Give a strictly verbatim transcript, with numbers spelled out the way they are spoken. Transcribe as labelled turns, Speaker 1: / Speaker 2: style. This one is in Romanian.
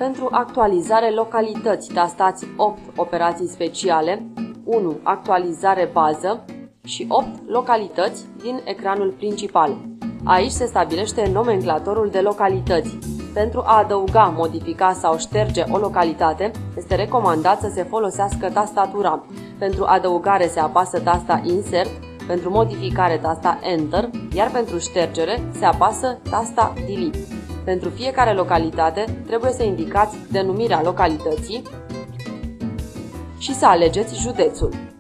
Speaker 1: Pentru actualizare localități, tastați opt operații speciale, unu actualizare bază și opt localități din ecranul principal. Aici se stabilește nomenclatorul de localități. Pentru a adăuga, modifica sau șterge o localitate, este recomandat să se folosească tastatura. Pentru adăugare se apasă tasta Insert, pentru modificare tasta Enter, iar pentru ștergere se apasă tasta Delete. Pentru fiecare localitate trebuie să indicați denumirea localității și să alegeți județul.